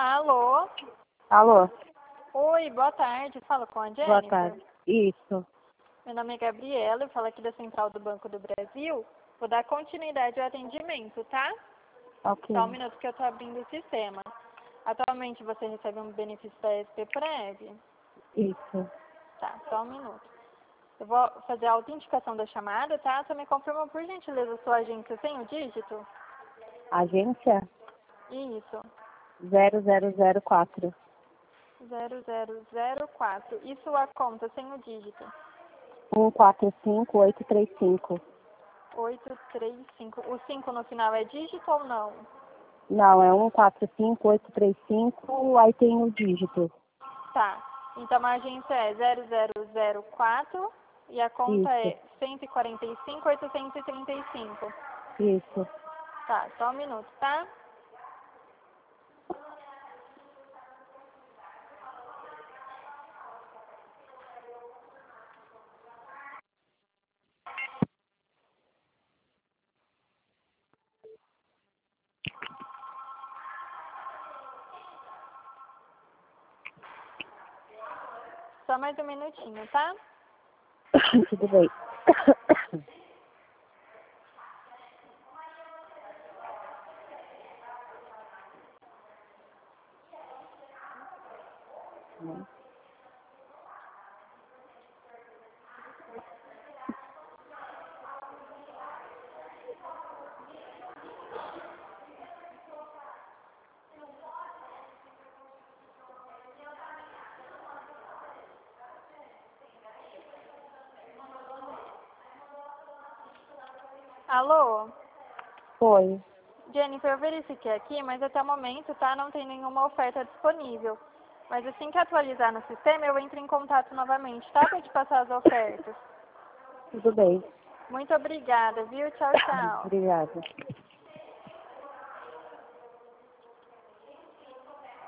Alô? Alô, Oi, boa tarde. Fala com a Jennifer. boa tarde. Isso, Meu nome é Gabriela, eu falo aqui da Central do Banco do Brasil. Vou dar continuidade ao atendimento, tá? ok. Só um minuto que eu tô abrindo o sistema. Atualmente você recebe um benefício da SPPrev? Isso. Tá, só um minuto. Eu vou fazer a autenticação da chamada, tá? Você me confirma, por gentileza, sua agência sem o dígito? Agência Isso, 0004. 0004. E sua conta sem o dígito? 145835. 835. O 5 no final é dígito ou não? Não, é 145835, aí tem o dígito. Tá. Então a agência é 0004 e a conta Isso, é 145.835. isso. Tá, só um minuto, tá? Só mais um minutinho, tá? Tudo bem. Alô? Foi. Jennifer, eu verifiquei aqui, mas até o momento, tá? Não tem nenhuma oferta disponível. Mas assim que atualizar no sistema, eu entro em contato novamente, tá? Pra te passar as ofertas. Tudo bem. Muito obrigada, viu? Tchau, tchau. Obrigada.